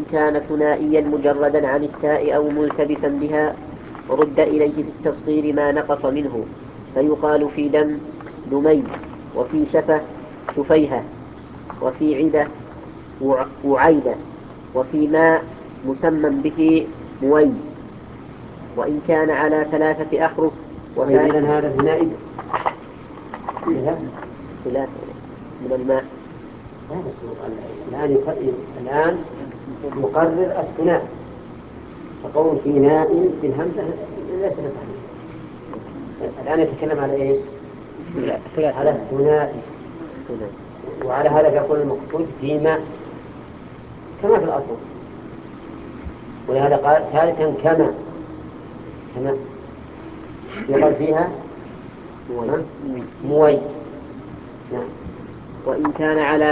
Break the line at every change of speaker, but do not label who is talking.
كان ثنائيا مجردا عن التاء أو ملتبسا بها رد إليه في التصغير ما نقص منه، فيقال في دم دمي، وفي شفة شفيهة، وفي عدة وعيدة، وفي ماء مسمى به موي. وإن كان على 3 أحرف
إذن هذا ثنائي
ثلاثة من الماء.
الآن يقرر الثنائي، فقول في ناء بالهمزة ليس بصحيح. الآن يتكلم على إيش؟ على الثنائي، وعلى هذا يقول المقصود في ماء كما في الأصل، ولهذا قال ثالثا كما يقال فيها موي.
وإن كان على